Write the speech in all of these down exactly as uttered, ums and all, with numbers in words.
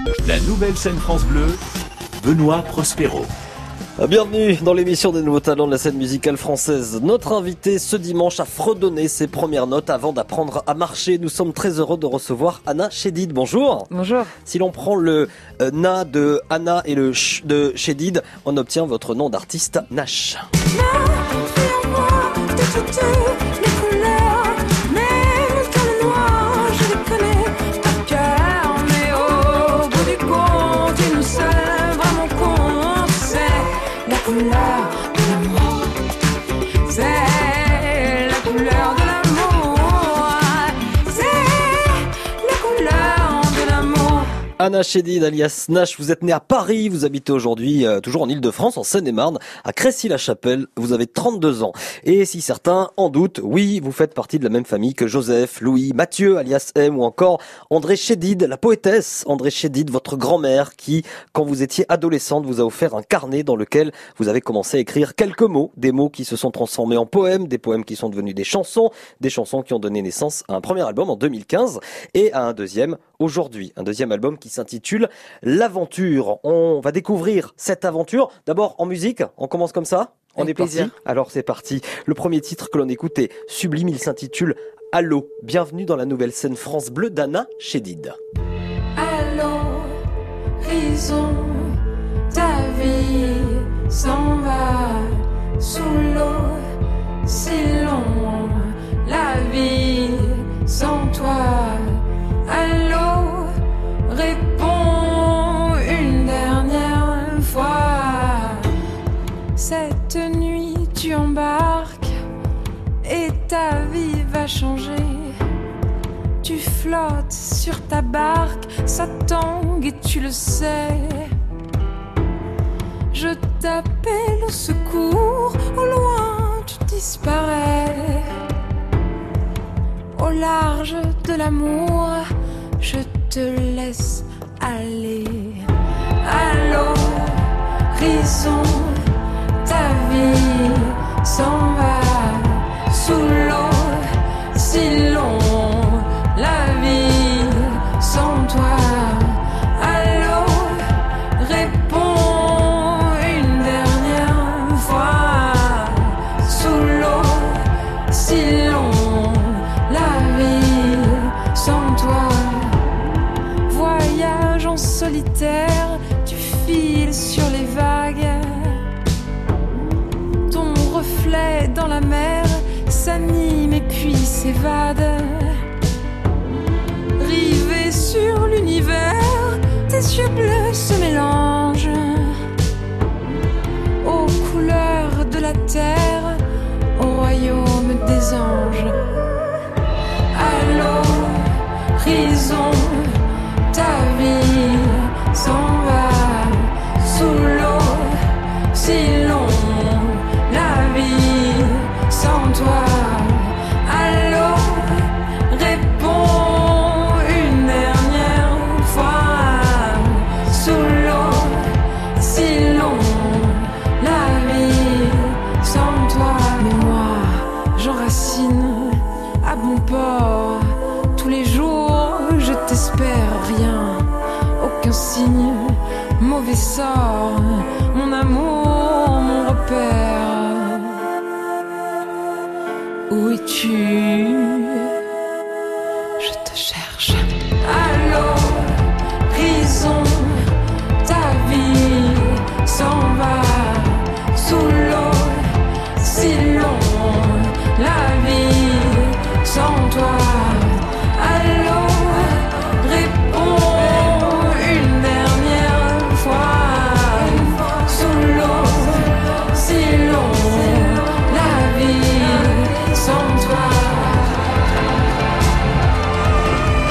La nouvelle scène France Bleu, Benoît Prospero. Bienvenue dans l'émission des nouveaux talents de la scène musicale française. Notre invité ce dimanche a fredonné ses premières notes avant d'apprendre à marcher. Nous sommes très heureux de recevoir Anna Chédid. Bonjour. Bonjour. Si l'on prend le euh, Na de Anna et le Ch de Chédid, on obtient votre nom d'artiste Nash. Anna Chédid, alias Nash, vous êtes née à Paris, vous habitez aujourd'hui euh, toujours en Ile-de-France, en Seine-et-Marne, à Crécy-la-Chapelle, vous avez trente-deux ans. Et si certains en doutent, oui, vous faites partie de la même famille que Joseph, Louis, Mathieu, alias M, ou encore André Chédid, la poétesse André Chédid, votre grand-mère, qui, quand vous étiez adolescente, vous a offert un carnet dans lequel vous avez commencé à écrire quelques mots, des mots qui se sont transformés en poèmes, des poèmes qui sont devenus des chansons, des chansons qui ont donné naissance à un premier album en deux mille quinze et à un deuxième aujourd'hui, un deuxième album qui s'intitule L'Aventure. On va découvrir cette aventure. D'abord en musique, on commence comme ça. On Avec est parti. plaisir. Alors c'est parti. Le premier titre que l'on écoute est sublime, il s'intitule Allô. Bienvenue dans la nouvelle scène France Bleu d'Anna Chédid. Allô, horizon, ta vie s'en va sous l'eau, si long, la vie sans toi. Allô, réponds une dernière fois. Cette nuit tu embarques et ta vie va changer. Tu flottes sur ta barque, ça tangue et tu le sais. Je t'appelle au secours, au loin tu disparais. Au large de l'amour, je te laisse aller. Allô, horizon, ta vie s'en va sous l'eau, si long, la vie sans toi. Allô, réponds une dernière fois. Sous l'eau, si long, la vie sans toi. Voyage en solitaire, tu files sur les vagues. Ton reflet dans la mer s'anime et puis s'évade. Rivé sur l'univers, tes yeux bleus se mélangent aux couleurs de la terre, au royaume des anges. Allô, horizon, ta vie s'en va sous l'eau, si long, la vie sans toi. Allô, réponds une dernière fois. Sous l'eau, si long, la vie sans toi. Mais moi, j'enracine à bon port. Tous les jours, je t'espère, rien, aucun signe, mauvais sort. Mon amour, mon repère. Où es-tu? Je te cherche. Allô, horizon, ta vie s'en va sous l'eau, si long, la vie sans toi. Allô, réponds une dernière fois. Sous l'eau, si long, la vie sans toi.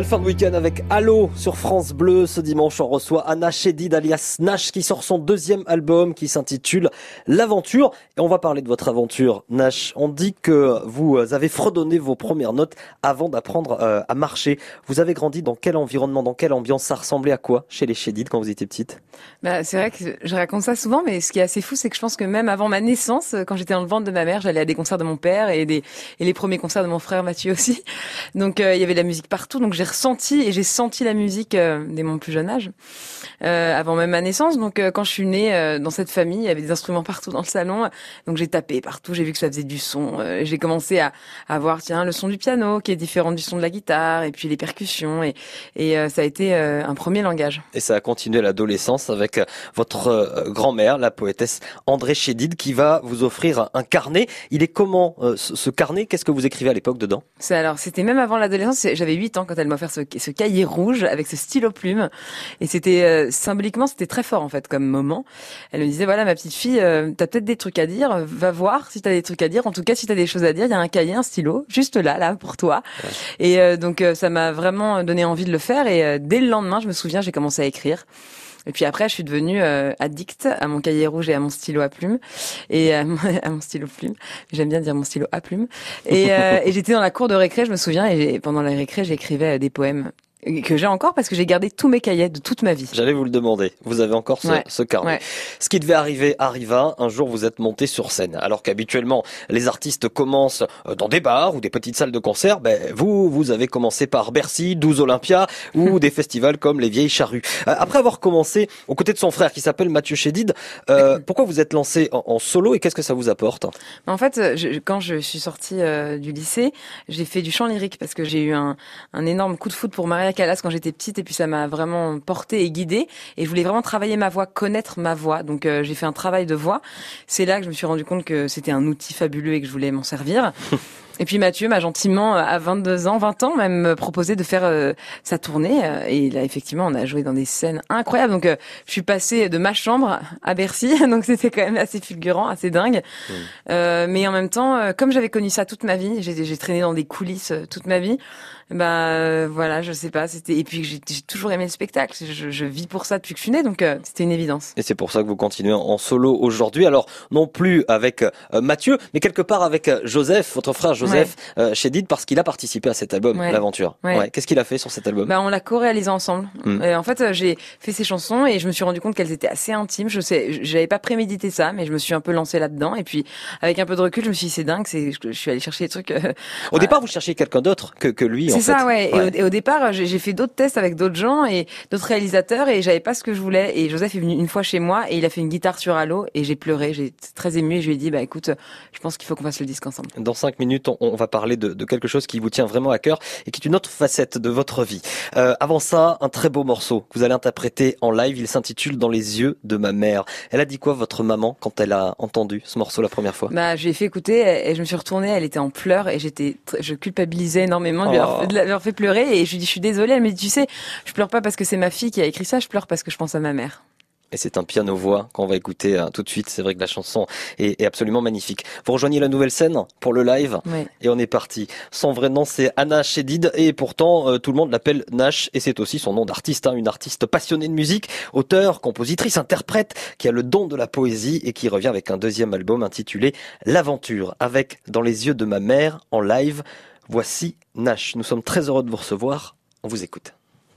Belle fin de week-end avec Allo sur France Bleu. Ce dimanche, on reçoit Anna Chédid alias Nash qui sort son deuxième album qui s'intitule L'Aventure. Et on va parler de votre aventure, Nash. On dit que vous avez fredonné vos premières notes avant d'apprendre euh, à marcher. Vous avez grandi dans quel environnement, dans quelle ambiance? Ça ressemblait à quoi chez les Chédid quand vous étiez petite? Bah, c'est vrai que je raconte ça souvent, mais ce qui est assez fou, c'est que je pense que même avant ma naissance, quand j'étais dans le ventre de ma mère, j'allais à des concerts de mon père et, des, et les premiers concerts de mon frère Mathieu aussi. Donc euh, il y avait de la musique partout. Donc j'ai ressenti et j'ai senti la musique euh, dès mon plus jeune âge, euh, avant même ma naissance. Donc euh, quand je suis née euh, dans cette famille, il y avait des instruments partout dans le salon. Donc j'ai tapé partout, j'ai vu que ça faisait du son. Euh, j'ai commencé à, à voir tiens le son du piano qui est différent du son de la guitare et puis les percussions et, et euh, ça a été euh, un premier langage. Et ça a continué à l'adolescence avec votre euh, grand-mère, la poétesse André Chédid, qui va vous offrir un carnet. Il est comment euh, ce, ce carnet? Qu'est-ce que vous écrivez à l'époque dedans? C'est alors c'était même avant l'adolescence. J'avais huit ans quand elle m'a offert ce, ce cahier rouge avec ce stylo plume et c'était euh, symboliquement c'était très fort en fait comme moment. Elle me disait voilà ma petite fille, euh, t'as peut-être des trucs à dire, va voir si t'as des trucs à dire. En tout cas si t'as des choses à dire, il y a un cahier, un stylo juste là là pour toi. Ouais. Et euh, donc euh, ça m'a vraiment donné envie de le faire et euh, dès le lendemain je me souviens j'ai commencé à écrire. Et puis après, je suis devenue euh, addict à mon cahier rouge et à mon stylo à plume et à mon, à mon stylo plume. J'aime bien dire mon stylo à plume. Et, euh, et j'étais dans la cour de récré, je me souviens, et pendant la récré, j'écrivais des poèmes que j'ai encore parce que j'ai gardé tous mes cahiers de toute ma vie. J'allais vous le demander. Vous avez encore ce, ouais. ce carnet. Ouais. Ce qui devait arriver arriva. Un jour, vous êtes monté sur scène. Alors qu'habituellement, les artistes commencent dans des bars ou des petites salles de concert. Ben, vous, vous avez commencé par Bercy, douze Olympia ou des festivals comme les Vieilles Charrues. Après avoir commencé aux côtés de son frère qui s'appelle Mathieu Chédid, euh, pourquoi vous êtes lancé en, en solo et qu'est-ce que ça vous apporte? En fait, je, quand je suis sortie euh, du lycée, j'ai fait du chant lyrique parce que j'ai eu un, un énorme coup de foudre pour Maria Callas quand j'étais petite et puis ça m'a vraiment portée et guidée et je voulais vraiment travailler ma voix, connaître ma voix. Donc euh, j'ai fait un travail de voix. C'est là que je me suis rendu compte que c'était un outil fabuleux et que je voulais m'en servir. Et puis Mathieu m'a gentiment, à vingt-deux ans, vingt ans même, proposé de faire euh, sa tournée. Et là, effectivement, on a joué dans des scènes incroyables. Donc, euh, je suis passée de ma chambre à Bercy. Donc, c'était quand même assez fulgurant, assez dingue. Mmh. Euh, mais en même temps, euh, comme j'avais connu ça toute ma vie, j'ai, j'ai traîné dans des coulisses euh, toute ma vie. Bah euh, voilà, je sais pas. C'était et puis j'ai, j'ai toujours aimé le spectacle. Je, je vis pour ça depuis que je suis née, donc euh, c'était une évidence. Et c'est pour ça que vous continuez en solo aujourd'hui. Alors non plus avec euh, Mathieu, mais quelque part avec euh, Joseph, votre frère Joseph ouais. euh, Chédid, parce qu'il a participé à cet album, ouais. L'Aventure. Ouais. Ouais. Qu'est-ce qu'il a fait sur cet album? Bah on l'a co-réalisé ensemble. Mmh. Et en fait, j'ai fait ces chansons et je me suis rendu compte qu'elles étaient assez intimes. Je sais, j'avais pas prémédité ça, mais je me suis un peu lancée là-dedans. Et puis avec un peu de recul, je me suis dit c'est dingue. C'est, je suis allée chercher des trucs. Euh, au départ, vous cherchiez quelqu'un d'autre que que lui. C'est en ça, fait. ouais. ouais. Et, au, et au départ, j'ai, j'ai fait d'autres tests avec d'autres gens et d'autres réalisateurs et j'avais pas ce que je voulais. Et Joseph est venu une fois chez moi et il a fait une guitare sur Allo et j'ai pleuré. J'ai été très émue et je lui ai dit bah écoute, je pense qu'il faut qu'on fasse le disque ensemble. Dans cinq minutes, on, on va parler de, de quelque chose qui vous tient vraiment à cœur et qui est une autre facette de votre vie. Euh, avant ça, un très beau morceau que vous allez interpréter en live. Il s'intitule Dans les yeux de ma mère. Elle a dit quoi votre maman quand elle a entendu ce morceau la première fois? Bah, je lui ai fait écouter et je me suis retournée. Elle était en pleurs et j'étais, je culpabilisais énormément de lui avoir, de l'avoir fait pleurer et je lui dis je suis désolée. Elle me dit tu sais, je pleure pas parce que c'est ma fille qui a écrit ça, je pleure parce que je pense à ma mère. Et c'est un piano-voix qu'on va écouter euh, tout de suite. C'est vrai que la chanson est, est absolument magnifique. Vous rejoignez la nouvelle scène pour le live oui. Et on est parti. Son vrai nom, c'est Anna Chédid et pourtant euh, tout le monde l'appelle Nash et c'est aussi son nom d'artiste. Hein, une artiste passionnée de musique, auteure, compositrice, interprète, qui a le don de la poésie et qui revient avec un deuxième album intitulé L'Aventure, avec Dans les yeux de ma mère en live. Voici Nash. Nous sommes très heureux de vous recevoir. On vous écoute.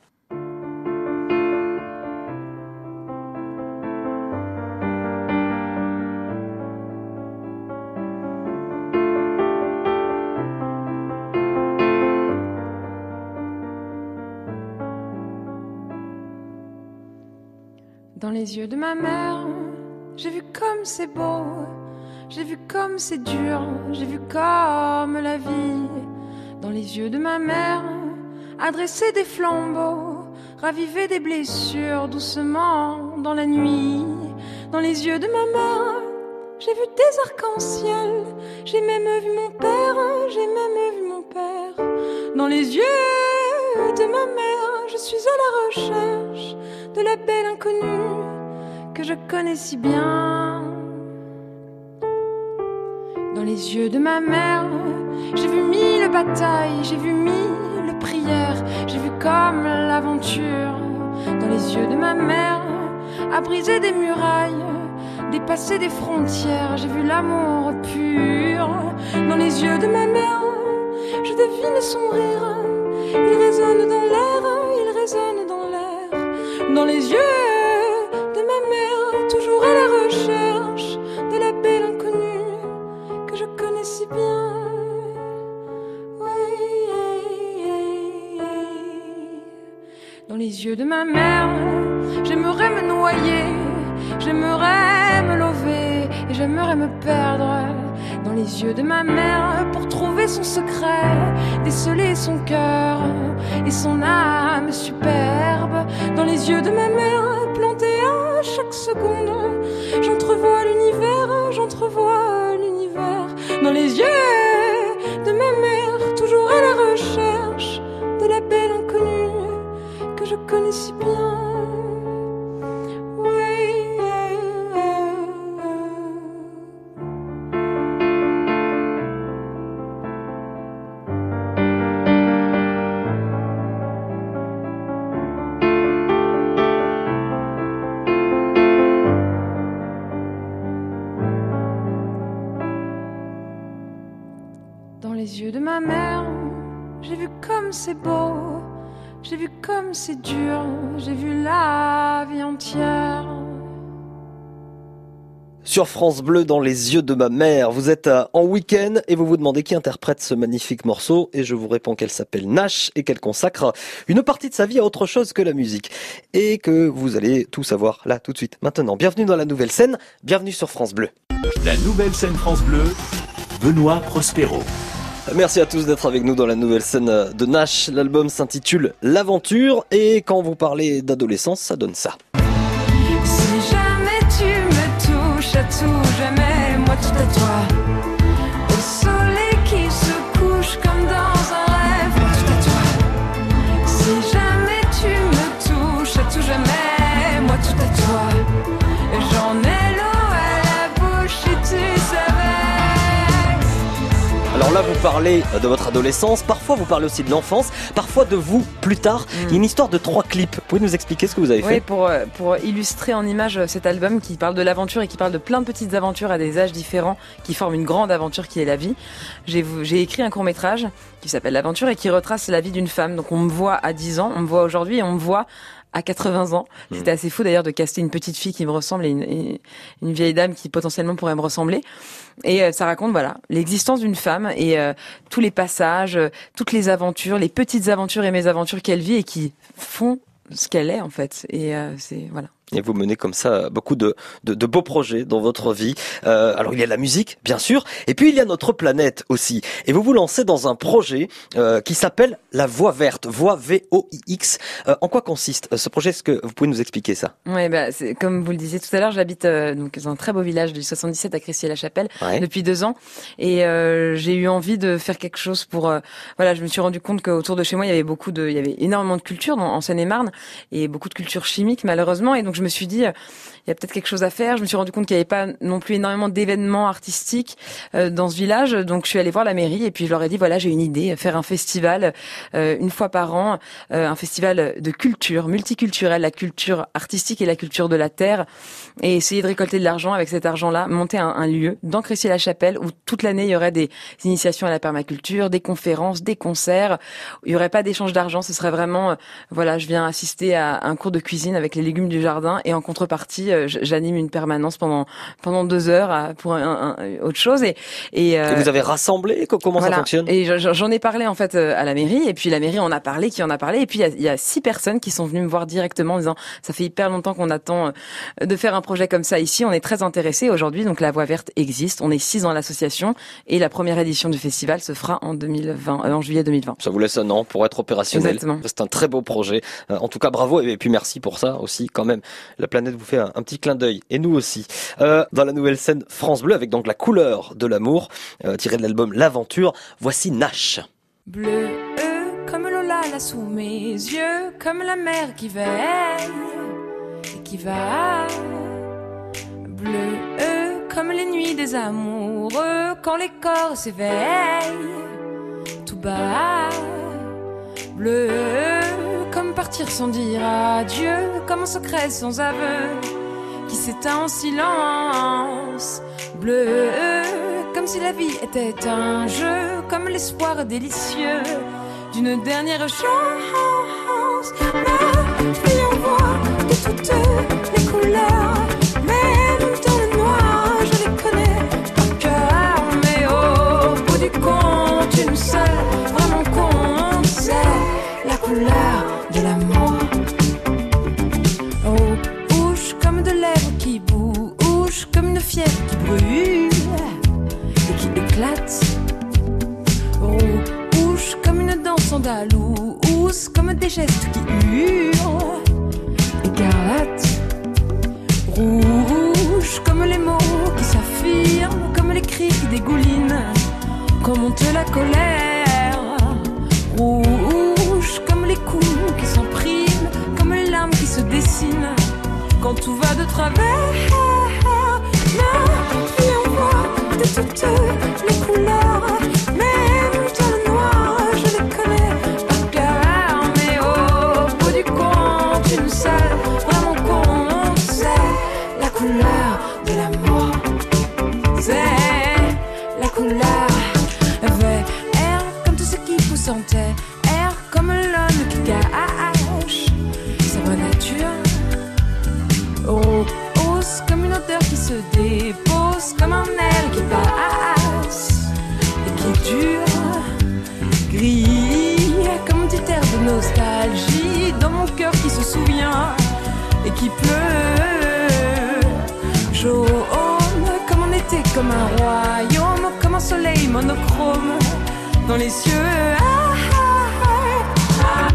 Dans les yeux de ma mère, j'ai vu comme c'est beau, j'ai vu comme c'est dur, j'ai vu comme la vie. Dans les yeux de ma mère, adresser des flambeaux, raviver des blessures doucement dans la nuit. Dans les yeux de ma mère, j'ai vu des arcs-en-ciel, j'ai même vu mon père, j'ai même vu mon père. Dans les yeux de ma mère, je suis à la recherche de la belle inconnue que je connais si bien. Dans les yeux de ma mère, j'ai vu mille batailles, j'ai vu mille prière, j'ai vu comme l'aventure dans les yeux de ma mère, a brisé des murailles, dépassé des frontières. J'ai vu l'amour pur dans les yeux de ma mère, je devine son rire, il résonne dans l'air, il résonne dans l'air, dans les yeux de ma mère, toujours à la recherche de la belle inconnue que je connais si bien. Dans les yeux de ma mère, j'aimerais me noyer, j'aimerais me lever et j'aimerais me perdre dans les yeux de ma mère pour trouver son secret, déceler son cœur et son âme superbe. Dans les yeux de ma mère, plantés à chaque seconde, j'entrevois l'univers, j'entrevois l'univers. Dans les yeux de ma mère, toujours à la recherche de la belle inconnue que je connais si bien. Dans les yeux de ma mère, j'ai vu comme c'est beau, j'ai vu comme c'est dur, j'ai vu la vie entière. Sur France Bleu, dans les yeux de ma mère, vous êtes en week-end et vous vous demandez qui interprète ce magnifique morceau et je vous réponds qu'elle s'appelle Nash et qu'elle consacre une partie de sa vie à autre chose que la musique et que vous allez tout savoir là tout de suite. Maintenant, bienvenue dans la nouvelle scène, bienvenue sur France Bleu. La nouvelle scène France Bleu, Benoît Prospero. Merci à tous d'être avec nous dans la nouvelle scène de Nash. L'album s'intitule L'Aventure et quand vous parlez d'adolescence, ça donne ça. Si jamais tu me touches à tout jamais, moi tout à toi, au soleil qui se couche comme dans un rêve, moi tout à toi. Si jamais tu me touches à tout jamais, moi tout à toi, j'en ai l'eau à la bouche si tu savais. Alors là, vous parlez de votre adolescence, parfois vous parlez aussi de l'enfance, parfois de vous plus tard. Mm. Il y a une histoire de trois clips. Vous pouvez nous expliquer ce que vous avez oui, fait ? Oui, pour, pour illustrer en images cet album qui parle de l'aventure et qui parle de plein de petites aventures à des âges différents qui forment une grande aventure qui est la vie. J'ai, j'ai écrit un court-métrage qui s'appelle L'Aventure et qui retrace la vie d'une femme. Donc on me voit à dix ans, on me voit aujourd'hui et on me voit à quatre-vingts ans. Mmh. C'était assez fou d'ailleurs de caster une petite fille qui me ressemble et une, et une vieille dame qui potentiellement pourrait me ressembler. Et euh, ça raconte voilà l'existence d'une femme et euh, tous les passages, euh, toutes les aventures, les petites aventures et mésaventures qu'elle vit et qui font ce qu'elle est en fait. Et euh, c'est voilà. Et vous menez comme ça beaucoup de, de, de beaux projets dans votre vie. Euh, alors il y a la musique, bien sûr, et puis il y a notre planète aussi. Et vous vous lancez dans un projet euh, qui s'appelle La Voix Verte, Voix V O I X. Euh, en quoi consiste ce projet ? Est-ce que vous pouvez nous expliquer ça ? Oui, bah, c'est, comme vous le disiez tout à l'heure, j'habite euh, donc dans un très beau village du soixante-dix-sept à Crécy-la-Chapelle ouais. depuis deux ans, et euh, j'ai eu envie de faire quelque chose pour. Euh, voilà, je me suis rendu compte qu'autour de chez moi il y avait beaucoup de, il y avait énormément de culture en Seine-et-Marne et beaucoup de culture chimique malheureusement, et donc je me suis dit, il y a peut-être quelque chose à faire. Je me suis rendu compte qu'il n'y avait pas non plus énormément d'événements artistiques euh, dans ce village. Donc, je suis allée voir la mairie et puis je leur ai dit, voilà, j'ai une idée, faire un festival euh, une fois par an, euh, un festival de culture, multiculturelle, la culture artistique et la culture de la terre, et essayer de récolter de l'argent avec cet argent-là, monter un, un lieu dans Crécy-la-Chapelle où toute l'année, il y aurait des initiations à la permaculture, des conférences, des concerts. Il n'y aurait pas d'échange d'argent. Ce serait vraiment, euh, voilà, je viens assister à un cours de cuisine avec les légumes du jardin et en contrepartie, euh, j'anime une permanence pendant pendant deux heures à, pour un, un, autre chose. Et et, euh, et vous avez rassemblé comment voilà. ça fonctionne ? Et j'en ai parlé en fait à la mairie, et puis la mairie en a parlé, qui en a parlé, et puis il y a, il y a six personnes qui sont venues me voir directement en disant ça fait hyper longtemps qu'on attend de faire un projet comme ça ici, on est très intéressés aujourd'hui. Donc la Voix Verte existe, on est six dans l'association et la première édition du festival se fera en deux mille vingt, euh, en juillet deux mille vingt. Ça vous laisse un an pour être opérationnel. Exactement. C'est un très beau projet. Euh, en tout cas, bravo et puis merci pour ça aussi quand même. La planète vous fait un, un petit clin d'œil et nous aussi. Euh, dans la nouvelle scène France Bleu avec donc la couleur de l'amour euh, tirée de l'album L'Aventure. Voici Nash. Bleu euh, comme Lola là sous mes yeux, comme la mer qui veille et qui va. Bleu euh, comme les nuits des amoureux, quand les corps s'éveillent tout bas. Bleu, comme partir sans dire adieu, comme un secret sans aveu qui s'éteint en silence. Bleu, comme si la vie était un jeu, comme l'espoir délicieux d'une dernière chance. La vie envoie de toutes les couleurs, même dans le noir, je les connais par cœur. Mais au bout du compte, une seule vraiment compte, c'est la couleur de l'amour. Oh, bouche comme de lèvres qui bougent, comme une fièvre qui brûle et qui éclate. Oh, bouche comme une danse andalouse, comme des gestes qui hurlent, écarlate. Rouge comme les mots qui s'affirment, comme les cris qui dégoulinent quand monte la colère. Rouge comme les coups qui s'impriment, comme les larmes qui se dessinent quand tout va de travers. La vie envoie de toutes les couleurs, même dans le noir, je les connais par cœur. Mais au bout du compte, une seule vraiment compte, c'est la couleur de l'amour. C'est la couleur vert, comme tout ce qui pousse en terre, comme l'homme qui cache sa vraie nature. Rose comme une odeur qui se dépose, comme un air qui passe et qui dure. Gris comme un petit air de nostalgie dans mon cœur qui se souvient et qui pleut. Jaune comme un été, comme un royaume, comme un soleil monochrome dans les cieux. Ah, ah, ah.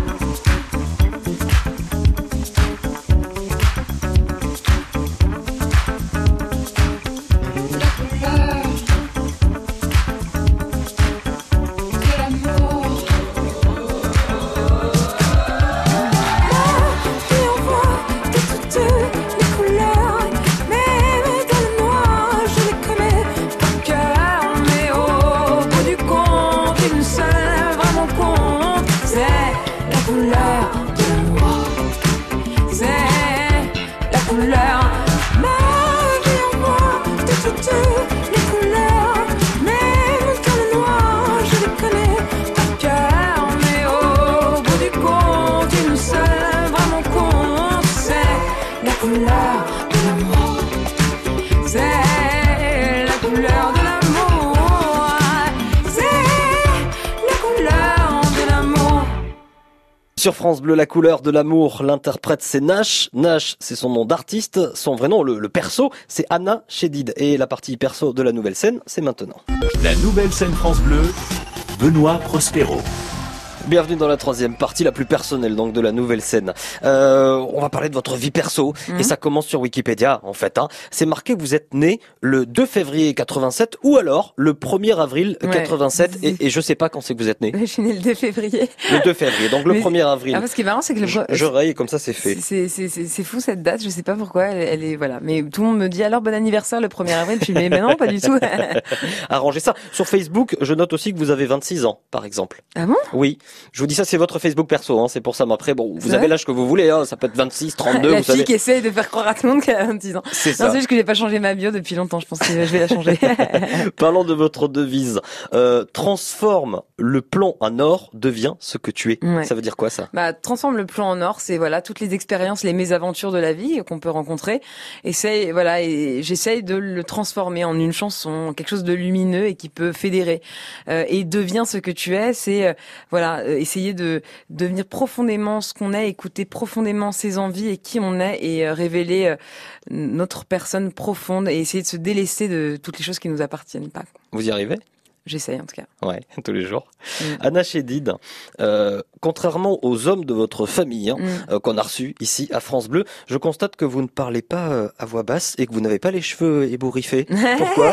Sur France Bleu, la couleur de l'amour, l'interprète c'est Nash. Nash, c'est son nom d'artiste. Son vrai nom, le, le perso, c'est Anna Chédid. Et la partie perso de la nouvelle scène, c'est maintenant. La nouvelle scène France Bleu, Benoît Prospero. Bienvenue dans la troisième partie, la plus personnelle donc de la nouvelle scène. Euh, on va parler de votre vie perso mmh. et ça commence sur Wikipédia en fait. Hein. C'est marqué que vous êtes né le deux février quatre-vingt-sept ou alors le premier avril ouais. quatre-vingt-sept et, et je sais pas quand c'est que vous êtes né. Je suis né le deux février. Le deux février, donc le Mais, premier avril. Ah, ce qui est marrant, c'est que le... je, je raye comme ça c'est fait. C'est, c'est, c'est, c'est fou cette date, je sais pas pourquoi. Elle, elle est voilà. Mais tout le monde me dit alors bon anniversaire le premier avril. Je suis mais, mais non pas du tout. Arrangez ça. Sur Facebook, je note aussi que vous avez vingt-six ans par exemple. Ah bon? Oui. Je vous dis ça, c'est votre Facebook perso, hein, c'est pour ça. Mais après, bon, vous avez l'âge que vous voulez, hein, ça peut être vingt-six, trente-deux, la vous fille savez. qui essaye de faire croire à tout le monde qu'elle a vingt-six ans. C'est non, ça. C'est juste que j'ai pas changé ma bio depuis longtemps, je pense que je vais la changer. Parlons de votre devise. Euh, transforme le plomb en or, devient ce que tu es. Ouais. Ça veut dire quoi, ça? Bah, transforme le plomb en or, c'est voilà, toutes les expériences, les mésaventures de la vie qu'on peut rencontrer. Essaye, voilà, et j'essaye de le transformer en une chanson, quelque chose de lumineux et qui peut fédérer. Euh, et devient ce que tu es, c'est, euh, voilà, euh, essayer de devenir profondément ce qu'on est, écouter profondément ses envies et qui on est et euh, révéler euh, notre personne profonde et essayer de se délaisser de toutes les choses qui nous appartiennent pas. Vous y arrivez? J'essaye en tout cas. Ouais, tous les jours. Mm. Anna Chédid, euh, contrairement aux hommes de votre famille hein, mm. euh, qu'on a reçus ici à France Bleu, je constate que vous ne parlez pas euh, à voix basse et que vous n'avez pas les cheveux ébouriffés. Pourquoi?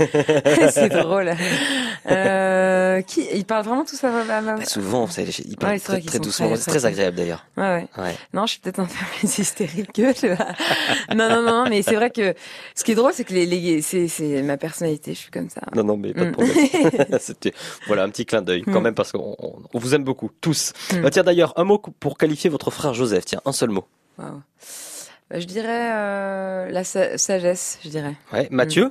C'est drôle. Euh, qui il parle vraiment tout ça à ma... bah, Souvent, c'est, il parle ouais, très, très doucement. Très, c'est très agréable d'ailleurs. Ouais, ouais. ouais. Non, je suis peut-être un peu plus hystérique que je... Non, non, non, mais c'est vrai que ce qui est drôle, c'est que les, les c'est, c'est ma personnalité. Je suis comme ça. Non, non, mais pas de problème. C'était voilà un petit clin d'œil quand Mm. même parce qu'on on- on vous aime beaucoup tous. Mm. Euh, tiens d'ailleurs un mot pour qualifier votre frère Joseph. Tiens un seul mot. Waouh. Bah, je dirais euh, la sa- sagesse, je dirais. Ouais. Mathieu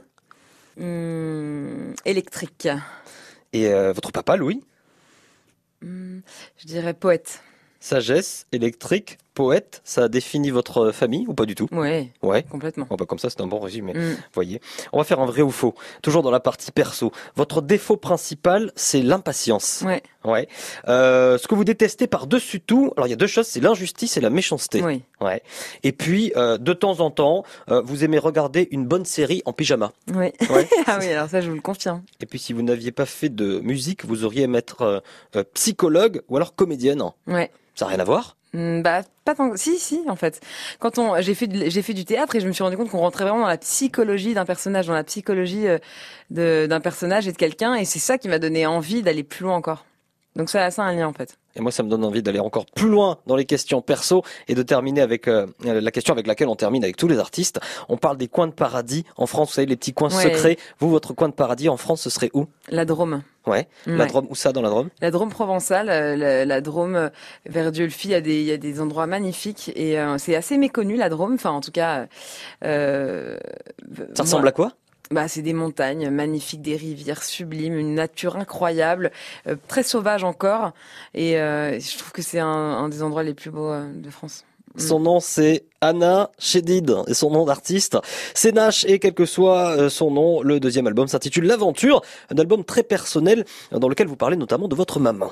Hum, électrique. et euh, votre papa Louis. Hum, je dirais poète. Sagesse, électrique, poète. Ça définit votre famille ou pas du tout? Ouais, Ouais. complètement. Bon, bah, comme ça c'est un bon résumé. Hum. Voyez. On va faire un vrai ou faux. Toujours dans la partie perso. Votre défaut principal, c'est l'impatience. Ouais, Ouais. Euh, ce que vous détestez par-dessus tout, alors il y a deux choses, c'est l'injustice et la méchanceté. oui. Ouais. Et puis, euh, de temps en temps, euh, vous aimez regarder une bonne série en pyjama. Oui. Ouais. Ah oui, alors ça, je vous le confirme. Et puis, si vous n'aviez pas fait de musique, vous auriez aimé être euh, euh, psychologue ou alors comédienne. Ouais. Ça n'a rien à voir? Hum, Bah, pas tant. Si, si, en fait. Quand on, j'ai fait, de- j'ai fait du théâtre et je me suis rendu compte qu'on rentrait vraiment dans la psychologie d'un personnage, dans la psychologie euh, de, d'un personnage et de quelqu'un, et c'est ça qui m'a donné envie d'aller plus loin encore. Donc ça a ça un lien en fait. Et moi, ça me donne envie d'aller encore plus loin dans les questions perso et de terminer avec euh, la question avec laquelle on termine avec tous les artistes. On parle des coins de paradis en France, vous savez, les petits coins Ouais. secrets. Vous, votre coin de paradis en France, ce serait où? La Drôme. Ouais. La Ouais. Drôme, où ça dans la Drôme? La Drôme provençale, euh, la, la Drôme euh, vers Dieulefit, il y a des, il y a des endroits magnifiques et euh, c'est assez méconnu la Drôme. Enfin, en tout cas, euh, Ça ressemble à quoi? Bah, c'est des montagnes magnifiques, des rivières sublimes, une nature incroyable, euh, très sauvage encore. Et euh, je trouve que c'est un, un des endroits les plus beaux euh, de France. Son nom, c'est Anna Chédid, et son nom d'artiste, c'est Nash, et quel que soit euh, son nom, le deuxième album s'intitule L'Aventure, un album très personnel euh, dans lequel vous parlez notamment de votre maman.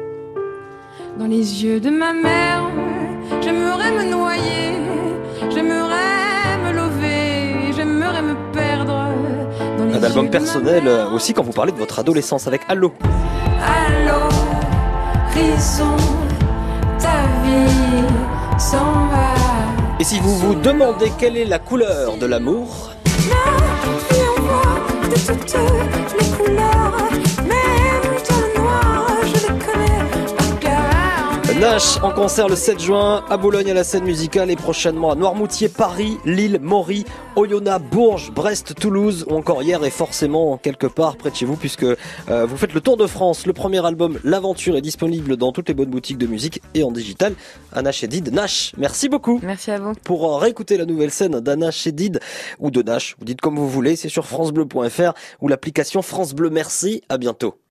Dans les yeux de ma mère, j'aimerais me noyer, j'aimerais me lever, j'aimerais me perdre. Dans les Un album yeux de ma personnel mère. euh, aussi quand vous parlez de votre adolescence avec Allo. Allô, risson, ta vie s'en va. Et si vous vous demandez quelle est la couleur de l'amour, Puis on voit de toutes les couleurs, même dans le noir, je les connais par cœur. Nash en concert le sept juin à Boulogne à la scène musicale et prochainement à Noirmoutier, Paris, Lille, Mory, Oyonnax, Bourges, Brest, Toulouse ou encore hier et forcément quelque part près de chez vous puisque euh, vous faites le tour de France. Le premier album L'Aventure est disponible dans toutes les bonnes boutiques de musique et en digital. Anna Chédid, Nash, merci beaucoup. Merci à vous. Pour euh, réécouter la nouvelle scène d'Anna Chédid ou de Nash, vous dites comme vous voulez, c'est sur francebleu point fr ou l'application France Bleu. Merci, à bientôt.